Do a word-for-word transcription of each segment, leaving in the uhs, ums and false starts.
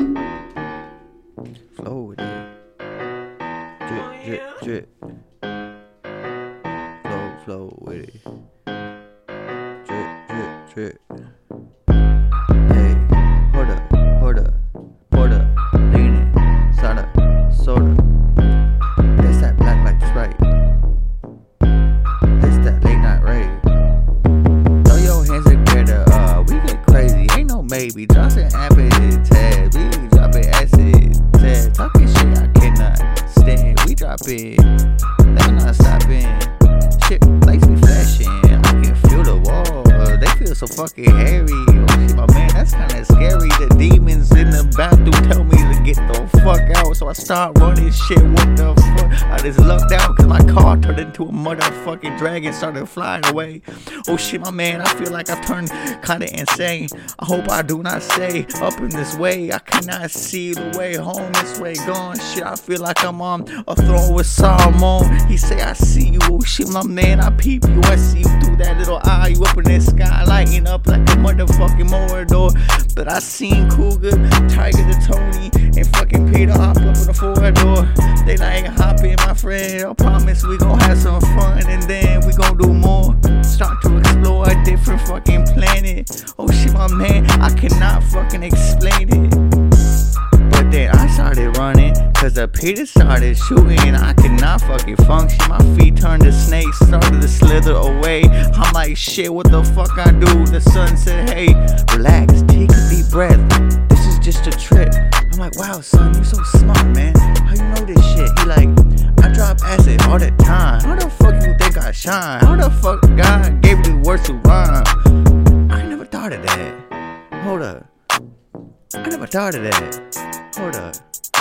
Flow with it. Drip, drip, drip. Flow, flow with it. Drip, drip, drip. Hey, hold up, hold up, hold up, lean it, soda, soda. That's that black like Sprite. That's that late night rave. Throw your hands together, uh, we get crazy. Ain't no maybe. Johnson acid tabs, we dropping acid tabs. Talking shit I cannot stand. We dropping, never not stopping. Shit likes me flashing. I can feel the wall. They feel so fucking hairy. Oh shit, my man, that's kinda scary. The demons in the bathroom tell me to get the fuck out. So I start running shit. What the fuck? I just lucked out cause my car turned into a motherfucking dragon, started flying away. Oh shit, my man, I feel like I've turned kinda insane. I hope I do not stay up in this way. I cannot see the way home, this way gone. Shit, I feel like I'm on a throne with Solomon. He say I see you. Oh shit, my man, I peep you. I see you through that little eye. You up in the sky, lighting up like a motherfucking Morador. But I seen Cougar, Tiger the Tony, and fucking Peter hop up in the forward door. They like hopping, my friend. I promise we gon' have some fun, and then we gon' do more. Start to explore a different fucking planet. Oh shit, my man, I cannot fucking explain it. But then I started running, cause the Peter started shooting. I could not fucking function. My feet turned to snakes, started to slither away. I'm like, shit, what the fuck I do? The sun said, hey, relax, take a deep breath. This is just a trip. I'm like, wow, son, you so smart, man. How you know this shit? He like, I drop acid all the time. How the fuck you think I shine? How the fuck God gave me the words to rhyme? I never thought of that. Hold up. I never thought of that. Hold up.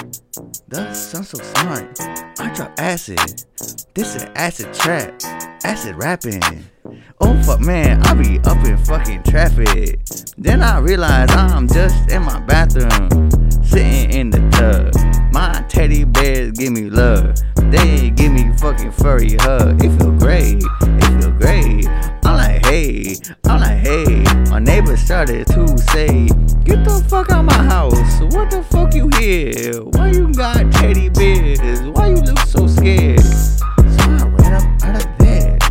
That sounds so smart. I drop acid. This is acid trap. Acid rapping. Oh fuck, man, I be up in fucking traffic. Then I realize I'm just in my bathroom, sitting in the tub. My teddy bears give me love. They give me fucking furry hug. It feel great. It feel great. I'm like, hey. I'm like, hey. My neighbor started to say, get the fuck out my house. What the fuck you here? Why you got teddy bears? Why you look so scared? So I ran up out of bed.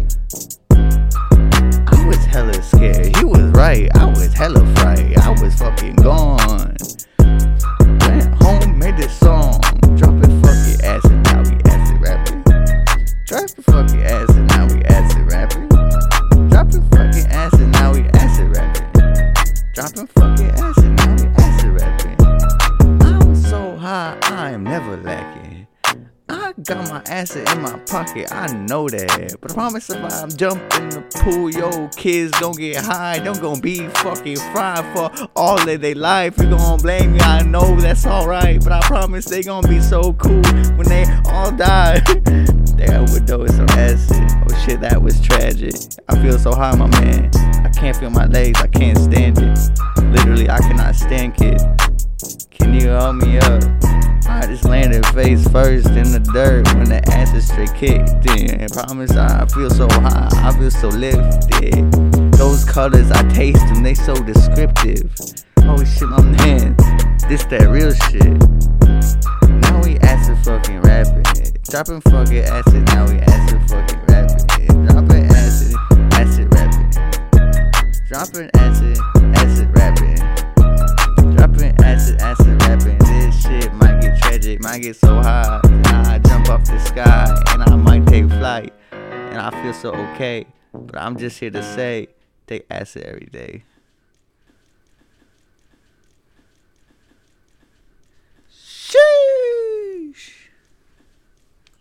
I was hella scared. He was right. I was hella fright. I was fucking gone. Went home, made this song. Dropping fucking acid, now we acid rapping. Dropping fucking acid, now we acid rapping. Dropping fucking acid, now we acid rapping. Dropping fucking acid, now we acid rapping. I'm so high, I am never lacking. I got my acid in my pocket, I know that. But I promise if I jump in the pool, yo, kids don't get high. Don't gon' be fucking fried for all of their life. You gon' blame me, I know that's alright. But I promise they gon' be so cool when they all die. They overdose on acid. Oh shit, that was tragic. I feel so high, my man. I can't feel my legs, I can't stand it. Literally, I cannot stand it. Can you help me up? I just landed face first in the dirt when the acid straight kicked in. I promise I feel so high, I feel so lifted. Those colors I taste them, they so descriptive. Oh shit, my man, this that real shit. Now we acid fucking rapping. Dropping fucking acid, now we acid fucking rapping. Dropping acid, acid rapping. Dropping acid, acid rapping. Dropping acid, acid rapping. This shit might get tragic, might get so high. I jump off the sky and I might take flight. And I feel so okay. But I'm just here to say, take acid every day.